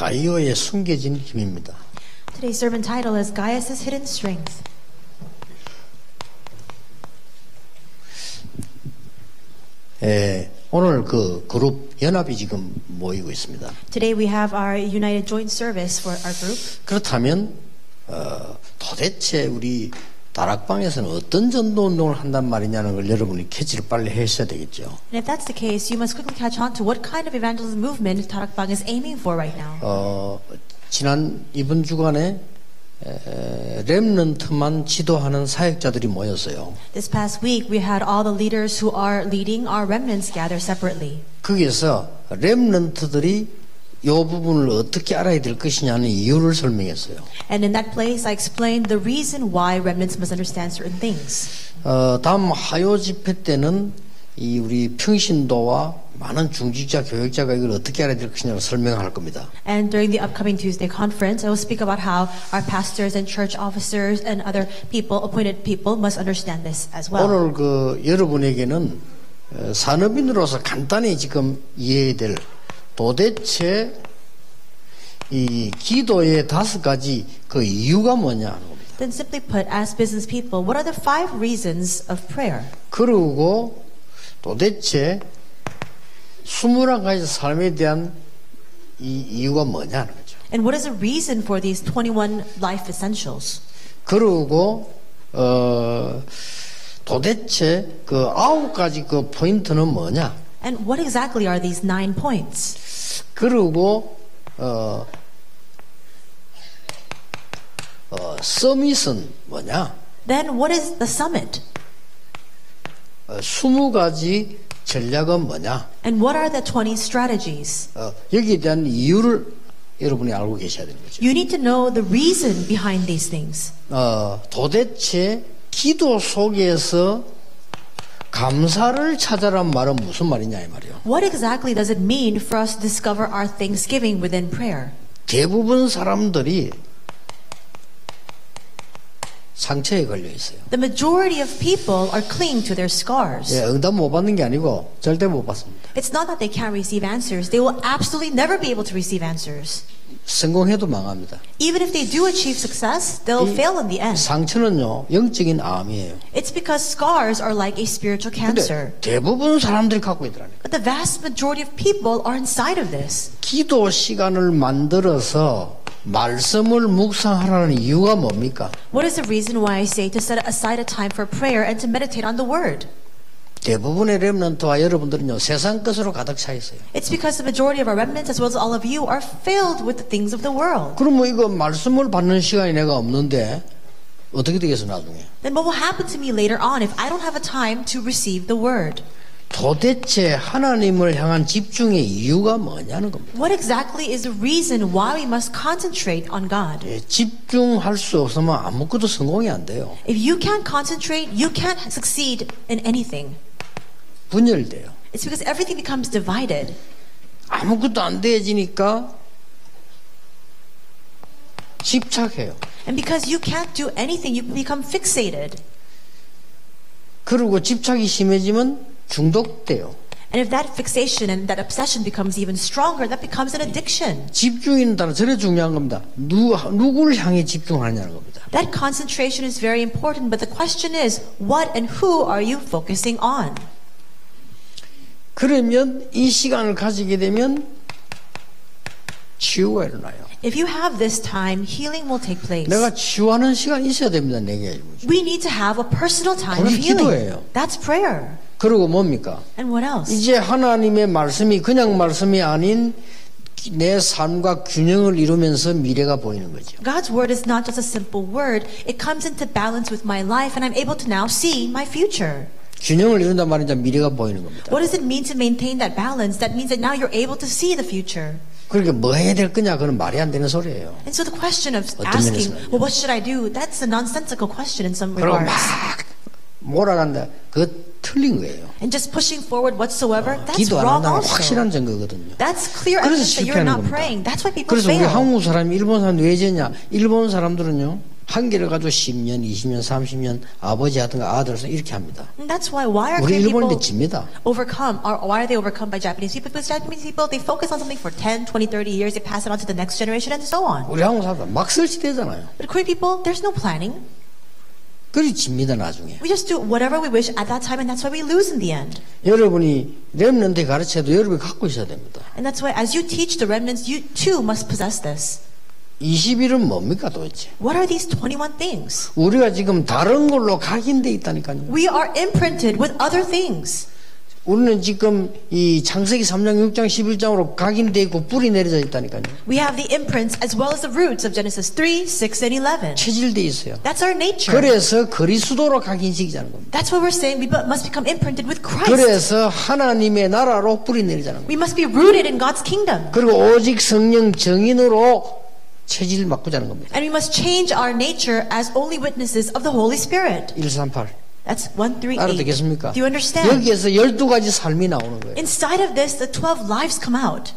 가이오의 숨겨진 힘입니다. Today's sermon title is Gaius' Hidden Strength. 오늘 그 그룹 연합이 지금 모이고 있습니다. Today we have our United Joint Service for our group. 그렇다면 도대체 우리 다락방에서는 어떤 전도 운동을 한단 말이냐는 걸 여러분이 캐치를 빨리 하셔야 되겠죠. And if that's the case, you must quickly catch on to what kind of evangelism movement Tarakbang is aiming for right now. 이번 주간에 렘넌트만 지도하는 사역자들이 모였어요. This past week, we had all the leaders who are leading our remnants gather separately. 거기에서 렘넌트들이 이 부분을 어떻게 알아야 될 것이냐는 이유를 설명했어요. And in that place, I explained the reason why remnants must understand certain things. 다음 하요 집회 때는 이 우리 평신도와 많은 중직자, 교역자가 이걸 어떻게 알아야 될 것이냐를 설명할 겁니다. And during the upcoming Tuesday conference, I will speak about how our pastors and church officers and other people, appointed people, must understand this as well. 오늘 여러분에게는 산업인으로서 간단히 지금 이해해야 될 도대체 이 기도의 5가지 그 이유가 뭐냐 하는 겁니다. Then simply put, as business people, what are the 5 reasons of prayer? 그리고 도대체 21가지 삶에 대한 이 이유가 뭐냐 하는 거죠. And what is the reason for these 21 life essentials? 그리고 도대체 그 9가지 그 포인트는 뭐냐? And what exactly are these 9 points? 그리고 서밋은 뭐냐? Then what is the summit? 20가지 전략은 뭐냐? And what are the 20 strategies? 여기에 대한 이유를 여러분이 알고 계셔야 되는 거죠. You need to know the reason behind these things. 도대체 기도 속에서 감사를 찾아란 말은 무슨 말이냐 이 말이에요. What exactly does it mean for us to discover our thanksgiving within prayer? 대부분 사람들이 상처에 걸려 있어요. The majority of people are clinging to their scars. 응답 못 받는 게 아니고 절대 못 받습니다. It's not that they can't receive answers. They will absolutely never be able to receive answers. 성공해도 망합니다. Even if they do achieve success, they'll fail in the end. 상처는요 영적인 암이에요. It's because scars are like a spiritual cancer. 근데 대부분 사람들이 갖고 있더라니까. But the vast majority of people are inside of this. 기도 시간을 만들어서 말씀을 묵상하라는 이유가 뭡니까? What is the reason why I say to set aside a time for prayer and to meditate on the Word? 대부분의 렘넌트와 여러분들은요 세상 것으로 가득 차 있어요. It's because the majority of our remnants as well as all of you are filled with the things of the world. 그럼 이거 말씀을 받는 시간이 내가 없는데 어떻게 되겠어 나중에? Then what will happen to me later on if I don't have a time to receive the Word? 도대체 하나님을 향한 집중의 이유가 뭐냐는 겁니다. What exactly is the reason why we must concentrate on God? 집중할 수 없으면 아무것도 성공이 안 돼요. If you can't concentrate, you can't succeed in anything. 분열돼요. It's because everything becomes divided. 아무것도 안 돼지니까 집착해요. And because you can't do anything, you become fixated. 그리고 집착이 심해지면 중독돼요. And if that fixation and that obsession becomes even stronger, that becomes an addiction. 집중이는 따라 저래 중요한 겁니다. 누구를 향해 집중하냐는 겁니다. That concentration is very important, but the question is, what and who are you focusing on? 그러면 이 시간을 가지게 되면 치유가 일어나요. If you have this time, healing will take place. 내가 치유하는 시간이 있어야 됩니다. 내게. We need to have a personal time of 그게 healing. 기도예요. That's prayer. 그리고 뭡니까? And what else? 이제 하나님의 말씀이 그냥 말씀이 아닌 내 삶과 균형을 이루면서 미래가 보이는 거죠. God's word is not just a simple word. It comes into balance with my life and I'm able to now see my future. 균형을 이룬단 말은 이제 미래가 보이는 겁니다. What does it mean to maintain that balance? That means that now you're able to see the future. 그러니까 뭐 해야 될 거냐? 그건 말이 안 되는 소리예요. And so the question of 어떤 asking, 면에서는요? well, what should I do? That's a nonsensical question in some 그리고 regards. 막 몰아간다. 그거 틀린 거예요. And just pushing forward whatsoever, that's 기도 안 wrong 한다는 also. 확실한 증거거든요. That's clear 그래서 evidence that you're 실패하는 not 겁니다. praying. That's why people 그래서 우리 fail. 한국 사람이 일본 사람 왜 졌냐? 일본 사람들은요 한계를 가지고 10년, 20년, 30년 아버지 하든가 아들에서 이렇게 합니다. And that's why are 우리 Korean people 일본인들 집니다. overcome, or why are they overcome by Japanese people? Because Japanese people, they focus on something for 10, 20, 30 years, they pass it on to the next generation and so on. 우리 한국 사람들 막 설치되잖아요. But Korean people, there's no planning. 그리 집니다 나중에. We just do whatever we wish at that time, and that's why we lose in the end. 여러분이 렘넌트 가르쳐도 여러분이 갖고 있어야 됩니다. And that's why as you teach the remnants, you too must possess this. 20일은 뭡니까 도대체? What are these 21 things? 우리가 지금 다른 걸로 각인돼 있다니까요. We are imprinted with other things. 우리는 지금 이 창세기 3장, 6장, 11장으로 각인돼 있고 뿌리 내려져 있다니까요. We have the imprints as well as the roots of Genesis 3, 6, and 11. 체질돼 있어요. That's our nature. 그래서 그리스도로 각인시키자는 겁니다. That's what we're saying. We must become imprinted with Christ. 그래서 하나님의 나라로 뿌리 내리자는 겁니다. We must be rooted in God's kingdom. 그리고 오직 성령 정인으로 체질을 바꾸자는 겁니다. And we must change our nature as only witnesses of the Holy Spirit. 138. That's 1, 3, 8. 알아듣겠습니까? Do you understand? 여기에서 12가지 삶이 나오는 거예요. Inside of this, the 12 lives come out.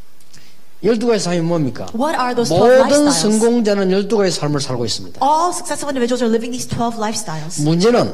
12가지 삶이 뭡니까? What are those 12 모든 lifestyles? 성공자는 12가지 삶을 살고 있습니다. All successful individuals are living these 12 lifestyles. 문제는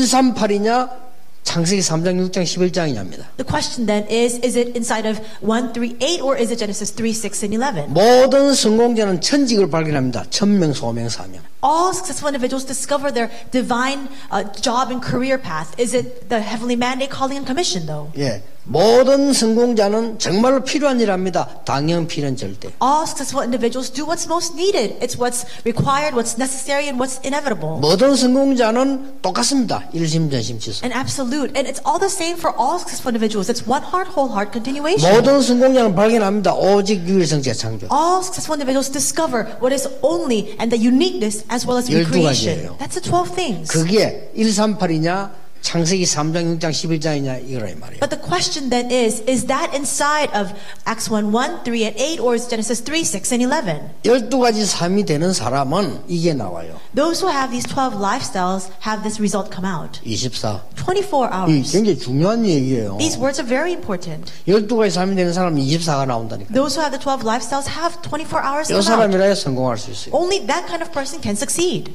138이냐 창세기 3장, 6장, 11장이냐입니다. The question then is it inside of 1, 3, 8 or is it Genesis 3, 6, and 11? 모든 성공자는 천직을 발견합니다. 천명, 소명, 사명. All successful individuals discover their divine job and career path. Is it the heavenly mandate, calling, and commission though? 예, 모든 성공자는 정말로 필요한 일을 합니다. 당연, 필연, 절대. All successful individuals do what's most needed. It's what's required, what's necessary, and what's inevitable. 모든 성공자는 똑같습니다. 일심, 전심, 치수. And absolute. And it's all the same for all successful individuals. It's one heart, whole heart continuation. 모든 성공자는 발견합니다. 오직 유일성 재창조. All successful individuals discover what is only and the uniqueness as well as recreation. 12가지예요. That's the 12 things. 그게 138이냐 창세기 3장, 6장, 11장이냐 이거라 이 말이에요. But the question then is that inside of Acts 1, 1, 3, and 8 or is Genesis 3, 6, and 11? 12가지 삶이 되는 사람은 이게 나와요. Those who have these 12 lifestyles have this result come out. 24. 24 이 hours. 굉장히 중요한 얘기예요. These words are very important. 12가지 삶이 되는 사람은 24가 나온다니까. Those who have the 12 lifestyles have 24 hours 이 come out. 사람이라야 성공할 수 있어요. Only that kind of person can succeed.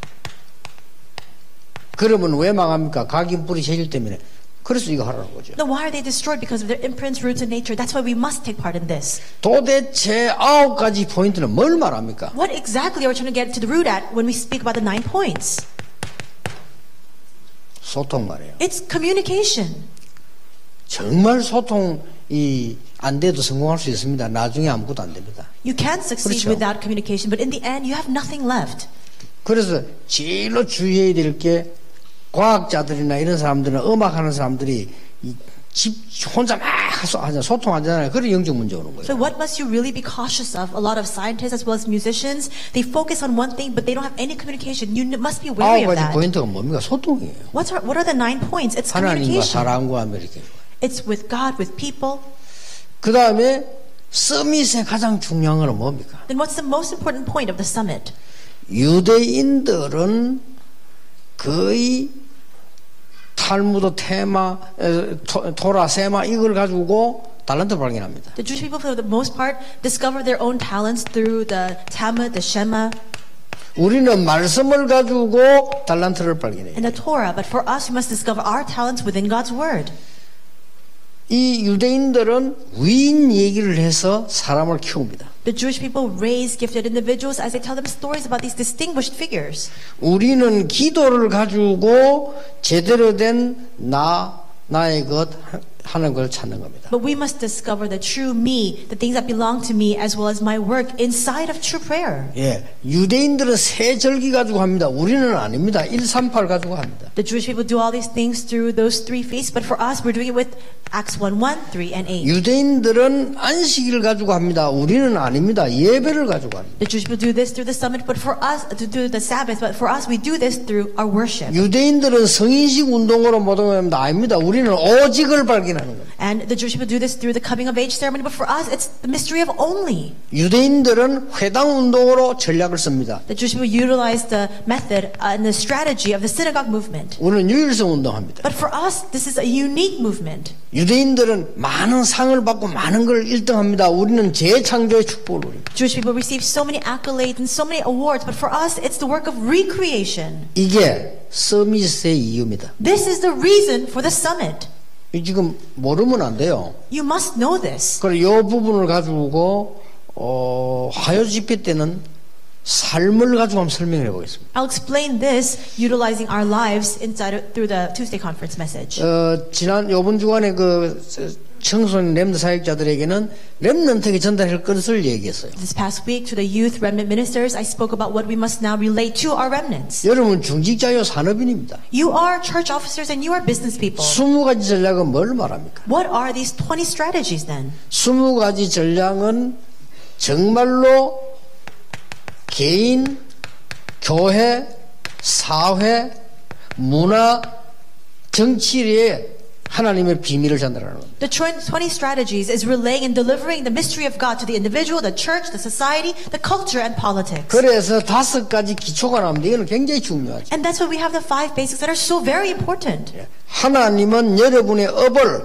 그러면 왜 망합니까? 각인 뿌리 체질 때문에. 그래서 이거 하라는 거죠. Then why are they destroyed? Because of their imprints, roots, and nature. That's why we must take part in this. 도대체 9가지 포인트는 뭘 말합니까? What exactly are we trying to get to the root at when we speak about the 9 points? 소통 말이에요. It's communication. 정말 소통이 안 돼도 성공할 수 있습니다. 나중에 아무것도 안 됩니다. You can't succeed 그렇죠. without communication, but in the end, you have nothing left. 그래서 제일로 주의해야 될 게 과학자들이나 이런 사람들은 음악하는 사람들이 혼자 막 소통하잖아요. 그래 영적 문제 오는 거예요. So what must you really be cautious of? A lot of scientists as well as musicians, they focus on one thing, but they don't have any communication. You must be wary of 9가지 that. 포인트가 뭡니까? 소통이에요. What are the 9 points? It's 하나님과 communication. 사람과 이렇게. It's with God, with people. 그 다음에 서밋의 가장 중요한 건 뭡니까? Then what's the most important point of the summit? 유대인들은 거의 탈무드 테마, 토라, 세마 이걸 가지고 달란트 발견합니다. The Jewish people, for the most part, discover their own talents through the Talmud, the Shema, 우리는 말씀을 가지고 달란트를 발견해요. and the Torah. But for us, we must discover our talents within God's Word. 이 유대인들은 위인 얘기를 해서 사람을 키웁니다. The Jewish people raise gifted individuals as they tell them stories about these distinguished figures. 우리는 기도를 가지고 제대로 된 나의 것 하는 걸 찾는 겁니다. But we must discover the true me, the things that belong to me, as well as my work inside of true prayer. 예, 유대인들은 세 절기 가지고 합니다. 우리는 아닙니다. 138 가지고 합니다. The Jewish people do all these things through those 3 feasts, but for us, we're doing it with Acts 1, 1, 3, and 8. 유대인들은 안식일 가지고 합니다. 우리는 아닙니다. 예배를 가지고 합니다. The Jewish people do this through the summit, but for us, to do the Sabbath, but for us, we do this through our worship. 유대인들은 성인식 운동으로 모든 겁니다. 아닙니다. 우리는 오직을 발견하는 겁니다. And the Jewish people do this through the coming of age ceremony, but for us, it's the mystery of only. 유대인들은 회당 운동으로 전략을 씁니다. The Jewish people utilize the method and the strategy of the synagogue movement. 우리는 유일성 운동합니다. But for us, this is a unique movement. 유대인들은 많은 상을 받고 많은 걸 1등합니다. 우리는 재창조의 축복을 누립니다. Jewish people receive so many accolades and so many awards, but for us, it's the work of recreation. 이게 서밋의 이유입니다. This is the reason for the summit. 지금 모르면 안 돼요. You must know this. 그래서 이 부분을 가지고 화요 집회 때는 삶을 가지고 한번 설명을 해보겠습니다. I'll explain this utilizing our lives through the Tuesday conference message. 지난 요번 주간에 그 청소년 렘넌트 사역자들에게는 렘넌트에게 전달할 것을 얘기했어요. This past week to the youth remnant ministers, I spoke about what we must now relate to our remnants. 여러분 중직자요 산업인입니다. You are church officers and you are business people. 20가지 전략은 뭘 말합니까? What are these 20 strategies then? 20가지 전략은 정말로 개인, 교회, 사회, 문화, 정치에 하나님의 비밀을 전달하는 겁니다. The 20 strategies is relaying and delivering the mystery of God to the individual, the church, the society, the culture, and politics. 그래서 5가지 기초가 나옵니다. 이건 굉장히 중요하죠. And that's why we have the 5 basics that are so very important. 하나님은 여러분의 업을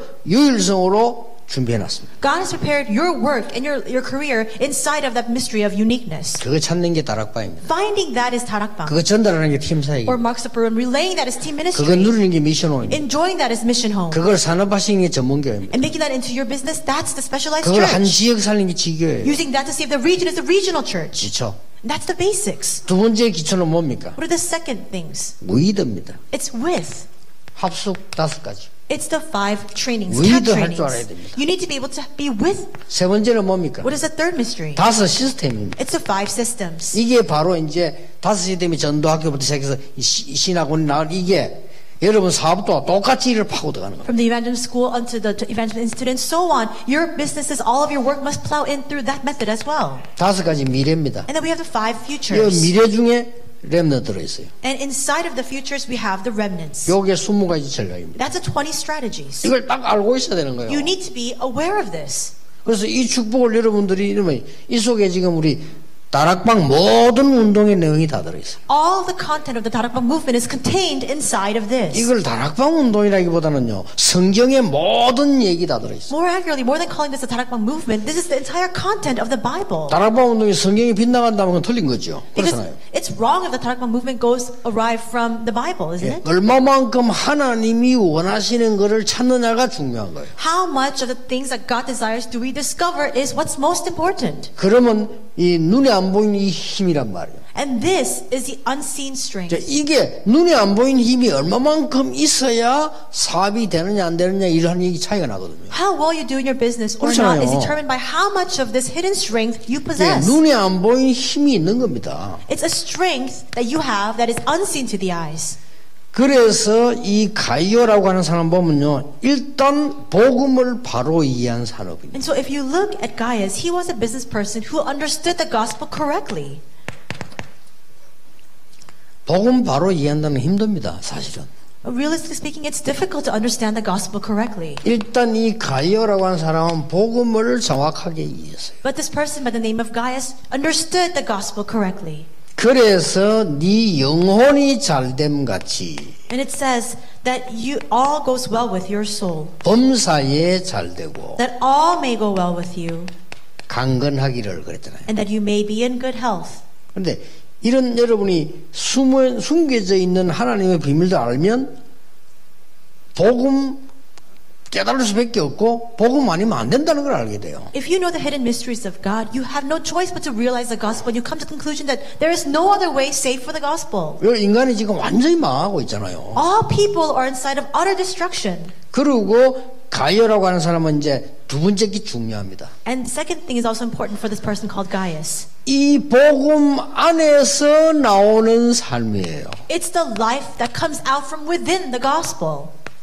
유일성으로 준비해놨습니다. God has prepared your work and your career inside of that mystery of uniqueness. 그거 찾는 게 다락방입니다. Finding that is tarakbang. 그거 전달하는 게 팀사역입니다. Or Mark Supper, relaying that is team 그거 ministry. 누리는 게 미션홈입니다. Enjoying that is mission home. 그걸 산업화시키는 게 전문교회입니다. And making that into your business, that's the specialized 그걸 한 church. 지역 살리는 게 지교예요. Using that to save the region is the regional church. 기초. That's the basics. 두 번째 기초는 뭡니까? What are the second things? 위드입니다. It's with. 합숙 5가지. It's the 5 trainings, with camp 할 줄 알아야 trainings. 됩니다. You need to be able to be with. 세 번째는 뭡니까? What is the third mystery? 5 시스템입니다. It's the 5 systems. 이게 바로 이제 5 시스템이 전도학교부터 시작해서 신학원이 나온 이게 여러분 사업도 똑같이 일을 파고 들어가는 겁니다. From the evangelism school unto the evangelism institute and so on, your businesses, all of your work must plow in through that method as well. 5가지 미래입니다. And then we have the 5 이 futures. 미래 중에 렘넌트 들어있어요. And inside of the futures, we have the remnants. 요게 20가지 전략입니다. That's the 20 strategies. 이걸 딱 알고 있어야 되는 거예요. You need to be aware of this. 그래서 이 축복을 여러분들이 이러면 이 속에 지금 우리 다락방 모든 운동의 내용이 다 들어있어요. All the content of the Tarakbang movement is contained inside of this. 이걸 다락방 운동이라기보다는요 성경의 모든 얘기 다 들어있어요. More accurately, more than calling this the Tarakbang movement, this is the entire content of the Bible. 다락방 운동이 성경이 빗나간다면 그건 틀린 거죠. Because 그렇잖아요. it's wrong if the Tarakbang movement goes arrive from the Bible, isn't it? 얼마만큼 하나님이 원하시는 것을 찾느냐가 중요한 거예요. How much of the things that God desires do we discover is what's most important. 그러면 이 눈에 안 보이는 이 힘이란 말이에요. And this is the unseen strength. 이게 눈에 안 보이는 힘이 얼마만큼 있어야 사업이 되느냐 안 되느냐 이런 얘기 차이가 나거든요. How well you do in your business or 그렇잖아요. not is determined by how much of this hidden strength you 예, possess. 눈에 안 보이는 힘이 있는 겁니다. It's a strength that you have that is unseen to the eyes. 그래서 이 가이오라고 하는 사람 보면요, 일단 복음을 바로 이해한 산업입니다. And so if you look at Gaius, he was a business person who understood the gospel correctly. 복음 바로 이해한다는 힘듭니다, 사실은. Realistically speaking, it's difficult to understand the gospel correctly. 일단 이 가이오라고 하는 사람은 복음을 정확하게 이해했어요. But this person by the name of Gaius understood the gospel correctly. 그래서 네 영혼이 잘됨 같이 And it says that you all goes well with your soul. 범사에 잘되고 That all may go well with you. 강건하기를 그랬잖아요. And that you may be in good health. 그런데 이런 여러분이 숨겨져 있는 하나님의 비밀도 알면 복음 깨달을 수밖에 없고 복음 아니면 안 된다는 걸 알게 돼요. If you know the hidden mysteries of God, you have no choice but to realize the gospel. And you come to the conclusion that there is no other way save for the gospel. 인간이 지금 완전히 망하고 있잖아요. All people are inside of utter destruction. 그리고 가이오라고 하는 사람은 이제 두 번째 게 중요합니다. And the second thing is also important for this person called Gaius. 이 복음 안에서 나오는 삶이에요. It's the life that comes out from within the gospel.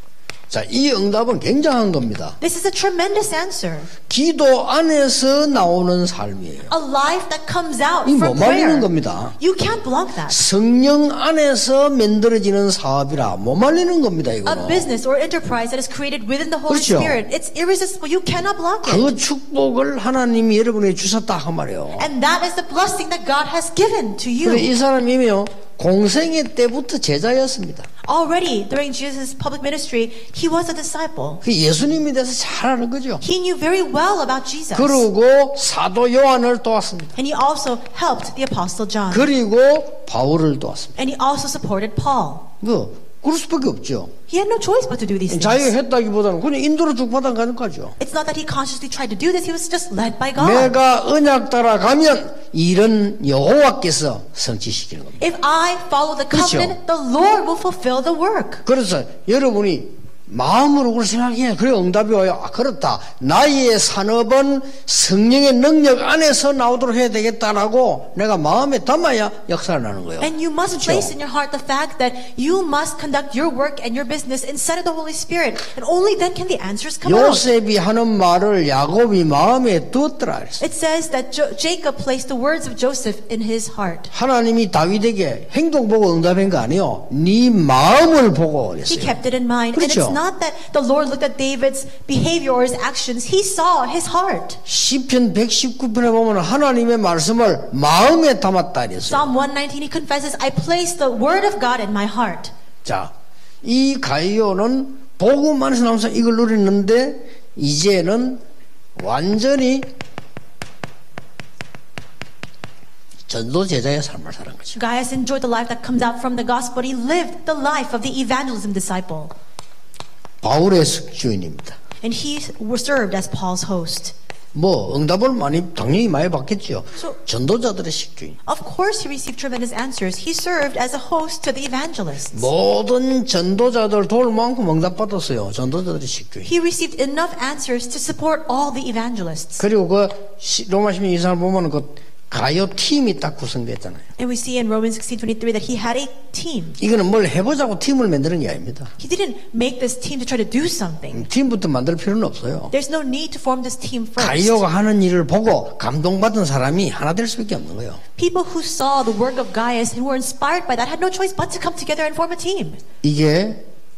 자, 이 응답은 굉장한 겁니다. This is a tremendous answer. 기도 안에서 나오는 삶이에요. A life that comes out 이 못 from 말리는 prayer. 겁니다. You can't block that. 성령 안에서 만들어지는 사업이라 못 말리는 겁니다. A 이거는. business or enterprise that is created within the Holy 그렇죠. Spirit. It's irresistible. You cannot block it. 그 축복을 하나님이 여러분에게 주셨다 그 말이에요. And that is the blessing that God has given to 그래서 you. 이 사람이요 공생애 때부터 제자였습니다. Already during Jesus' public ministry, he was a disciple. 그 예수님에 대해서 잘 아는 거죠. He knew very well about Jesus. 그리고 사도 요한을 도왔습니다. And he also helped the Apostle John. 그리고 바울을 도왔습니다. And he also supported Paul. 그럴 수밖에 없죠. He had no choice but to do these things. 자기가 했다기보다는 그냥 인도로 주고받아 가는 거죠. It's not that he consciously tried to do this. He was just led by God. 내가 언약 따라가면 이런 여호와께서 성취시키는 겁니다. If I follow the covenant, the Lord will fulfill the work. 그래서 여러분이 마음으로 그걸 생각해야 그래 응답이 와요. 아, 그렇다. 나의 산업은 성령의 능력 안에서 나오도록 해야 되겠다라고 내가 마음에 담아야 역사를 하는 거예요. And you must 그렇죠? place in your heart the fact that you must conduct your work and your business inside of the Holy Spirit. And only then can the answers come out. 요셉이 하는 말을 야곱이 마음에 두었더라 그랬어요. It says that Jacob placed the words of Joseph in his heart. 하나님이 다윗에게 행동 보고 응답한 거 아니에요. 네 마음을 보고 He 그랬어요. kept it in mind. And 그렇죠? it's not that the Lord looked at David's behavior or his actions. He saw his heart. 시편 119편에 보면 하나님의 말씀을 마음에 담았다 이랬어요. Psalm 119, he confesses, I place the word of God in my heart. 자, 이 가이오는 복음 안에서 나오면서 이걸 누렸는데 이제는 완전히 전도 제자의 삶을 사는 거죠. Gaius enjoyed the life that comes out from the gospel. He lived the life of the evangelism disciple. 바울의 숙주인입니다. And he served as Paul's host. 뭐 응답을 당연히 많이 받겠죠. So- 전도자들의 숙주인. Of course, he received tremendous answers. He served as a host to the evangelists. 모든 전도자들 도울 만큼 응답받았어요. 전도자들의 숙주인. He received enough answers to support all the evangelists. 그리고 그 로마 12장 24절 보면 그 가요 팀이 딱 구성됐잖아요. And we see in Romans 16:23 that he had a team. 이거는 뭘 해보자고 팀을 만드는 게 아닙니다. He didn't make this team to try to do something. 팀부터 만들 필요는 없어요. There's no need to form this team first. 가이오가 하는 일을 보고 감동받은 사람이 하나 될 수밖에 없는 거예요. People who saw the work of Gaius and were inspired by that had no choice but to come together and form a team. 이게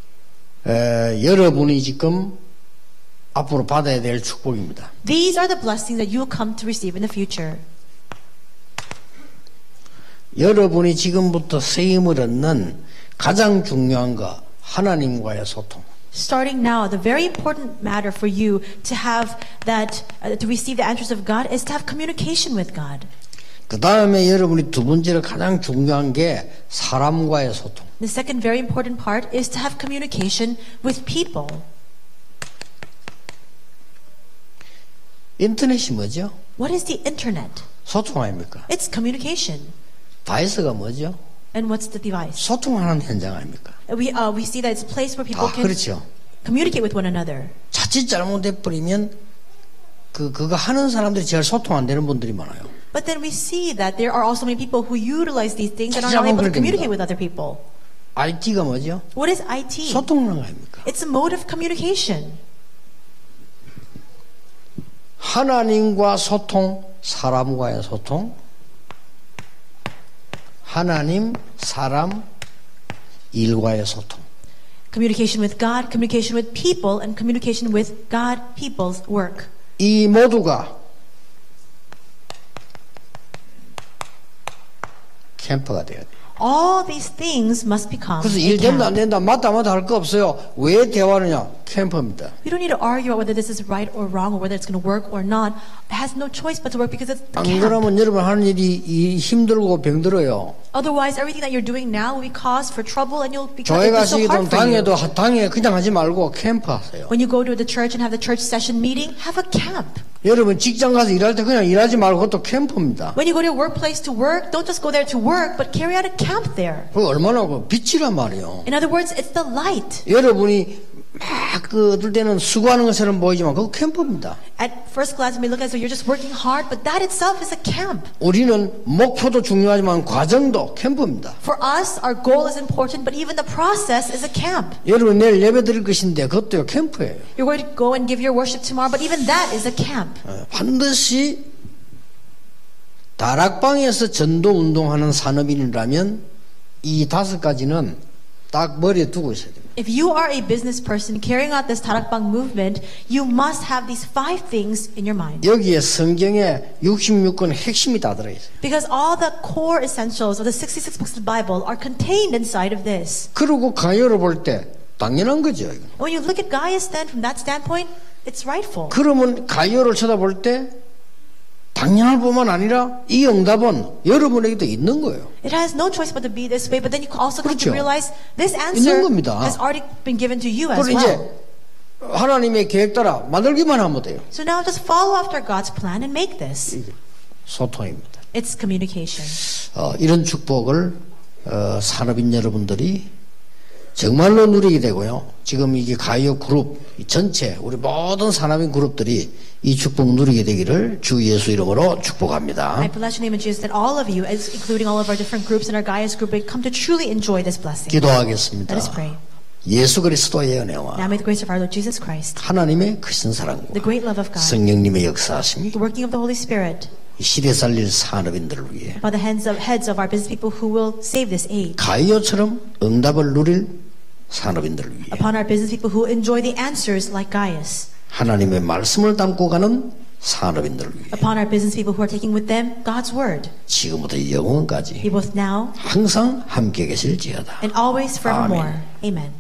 여러분이 지금 앞으로 받아야 될 축복입니다. These are the blessings that you will come to receive in the future. 여러분이 지금부터 쓰임을 얻는 가장 중요한 거 하나님과의 소통. Starting now, the very important matter for you to have that, to receive the answers of God is to have communication with God. 그 다음에 여러분이 두 번째로 가장 중요한 게 사람과의 소통. The second very important part is to have communication with people. 인터넷이 뭐죠? What is the internet? 소통 아닙니까? It's communication. 바이스가 뭐죠? And what's the device? 소통하는 현장 아닙니까? We see that it's a place where people 아, can 그렇죠. communicate with one another. 자칫 잘못돼 버리면 그거 하는 사람들이 제일 소통 안 되는 분들이 많아요. But then we see that there are also many people who utilize these things and are 자칫 not able to 잘못 communicate 그렇게 with other people. IT가 뭐죠? What is IT? 소통하는 거 아닙니까? It's a mode of communication. 하나님과 소통, 사람과의 소통, 하나님, 사람, 일과의 소통. Communication with God, communication with people, and communication with God, people's work. 이 모두가 캠프가 돼야 돼요. All these things must become 그래서 a 일 된다 안 camp. 된다 맞다 할 거 없어요. 왜 대화하느냐? 캠프입니다. We don't need to argue about whether this is right or wrong or whether it's going to work or not. It has no choice but to work because it's the 안 camp. 그러면 여러분 하는 일이 힘들고 병들어요. Otherwise, everything that you're doing now will be cause for trouble and you'll become 교회 it's so 가시기도 hard for you. 당에 그냥 하지 말고 캠프 하세요. When you go to the church and have the church session meeting, have a camp. 여러분 직장 가서 일할 때 그냥 일하지 말고 그것도 캠프입니다. When you go to your workplace to work, don't just go there to work, but carry out a camp there. 그 얼마나 그 빛이란 말이에요. In other words, it's the light. 여러분이 어떨 때는 수고하는 것처럼 보이지만 그거 캠프입니다. At first glance, it may look as though you're just working hard, but that itself is a camp. 우리는 목표도 중요하지만 과정도 캠프입니다. For us, our goal is important, but even the process is a camp. 여러분 내일 예배 드릴 것인데 그것도 캠프예요. You're going to go and give your worship tomorrow, but even that is a camp. 반드시 다락방에서 전도 운동하는 산업인이라면 이 5가지는 딱 머리에 두고 있어야 됩니다. If you are a business person carrying out this Tarakbang movement, you must have these 5 things in your mind. 여기에 성경에 66권 핵심이 다 들어있어요. Because all the core essentials of the 66 books of the Bible are contained inside of this. 그리고 가요를 볼 때 당연한 거죠. 이건. When you look at Gaius then from that standpoint, it's rightful. 그러면 가요를 쳐다볼 때 당연할 뿐만 아니라 이 응답은 여러분에게도 있는 거예요. It has no choice but to be this way, but then you also come 그렇죠. to realize this 있는 answer 겁니다. has already been given to you as 그리고 well. 이제 하나님의 계획 따라 만들기만 하면 돼요. So now just follow after God's plan and make this. 소통입니다. It's communication. 이런 축복을 산업인 여러분들이 정말로 누리게 되고요. 지금 이게 가요 그룹 전체 우리 모든 산업인 그룹들이 이 축복 누리게 되기를 주 예수 이름으로 축복합니다. I bless your name in Jesus that all of you, as including all of our different groups in our Gaius group, will come to truly enjoy this blessing. 기도하겠습니다. Let us pray. 예수 그리스도의 은혜와 Now may the grace of our Lord Jesus Christ, 하나님의 크신 사랑과 the great love of God, 성령님의 역사하심이 the working of the Holy Spirit, 이 시대 살릴 산업인들을 위해 by the heads of our business people who will save this age, 가이오처럼 응답을 누릴 산업인들을 위해 upon our business people who enjoy the answers like Gaius, 하나님의 말씀을 담고 가는 산업인들을 위해 upon our business people who are taking with them God's word, 지금부터 영원까지 be both now 항상 함께 계실지어다. and always forevermore. Amen. Amen.